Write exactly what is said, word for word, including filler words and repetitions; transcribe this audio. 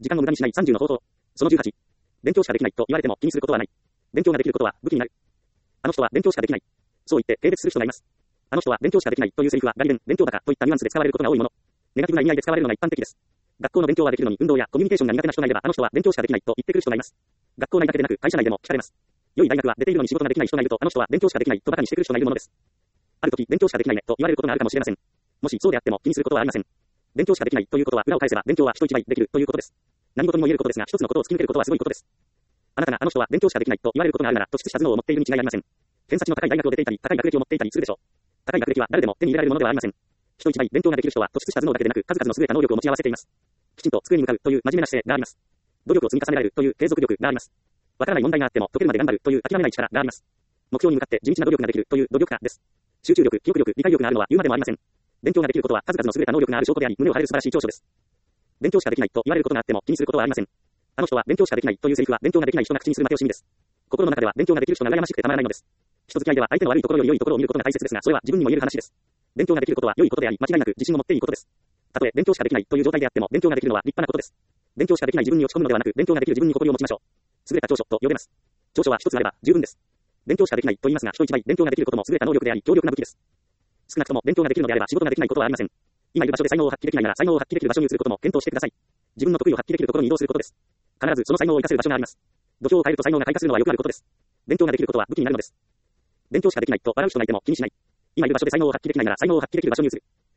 時間を無駄にしないさんじゅうの方法。そのじゅうはち。勉強しかできないと言われても気にすることはない。勉強ができることは武器になる。あの人は勉強しかできない。そう言って軽蔑する人がいます。あの人は勉強しかできないというセリフはガリ勉、勉強バカといったニュアンスで使われることが多いもの。ネガティブな意味合いで使われるのが一般的です。学校の勉強はできるのに運動やコミュニケーションが苦手な人がいればあの人は勉強しかできないと言ってくる人がいます。学校内だけでなく会社内でも聞かれます。良い大学は出ているのに仕事ができない人がいるとあの人は勉強しかできないとバカにしてくる人がいるものです。ある時勉強しかできないねと言われることがあるかもしれません。もしそうであっても気にすることはありません。勉強しかできないということは裏を返せば勉強は人一倍できるということです。何事にも言えることですが一つのことを突き抜けることはすごいことです。あなたがあの人は勉強しかできないと言われることがあるなら突出した頭脳を持っているに違いありません。偏差値の高い大学を出ていたり高い学歴を持っていたりするでしょう。高い学歴は誰でも手に入れられるものではありません。人一倍勉強ができる人は突出した頭脳だけでなく数々の優れた能力を持ち合わせています。きちんと机に向かうという真面目な姿勢があります。努力を積み重ねられるという継続力があります。わからない問題があっても解けるまで頑張るという諦めない力があります。目標に向かって地道な努力ができるという努力家です。集中力、記憶力、理解力があるのは言うまでもありません。勉強ができることは数々の優れた能力がある証拠であり、胸を張れる素晴らしい長所です。勉強しかできないと言われることがあっても気にすることはありません。あの人は勉強しかできないというセリフは勉強ができない人が口にする負け惜しみです。心の中では勉強ができる人が羨ましくてたまらないのです。人付き合いでは相手の悪いところより良いところを見ることが大切ですが、それは自分にも言える話です。勉強ができることは良いことであり、間違いなく自信を持っていいことです。たとえ勉強しかできないという状態であっても勉強ができるのは立派なことです。勉強しかできない自分に落ち込むのではなく、勉強ができる自分に誇りを持ちましょう。優れた長所と呼べます。長所は一つあれば十分です。勉強しかできないと言いますが、人一倍勉強ができることも優れた能力であり、強力な武器です。少なくとも勉強ができるのであれば仕事ができないことはありません。今いる場所で才能を発揮できないなら才能を発揮できる場所に移ることも検討してください。自分の得意を発揮できるところに移動することです。必ずその才能を生かせる場所があります。土俵を変えると才能が開花するのはよくあることです。勉強ができることは武器になるのです。勉強しかできないと笑う人がいても気にしない。今いる場所で才能を発揮できないなら才能を発揮できる場所に移る。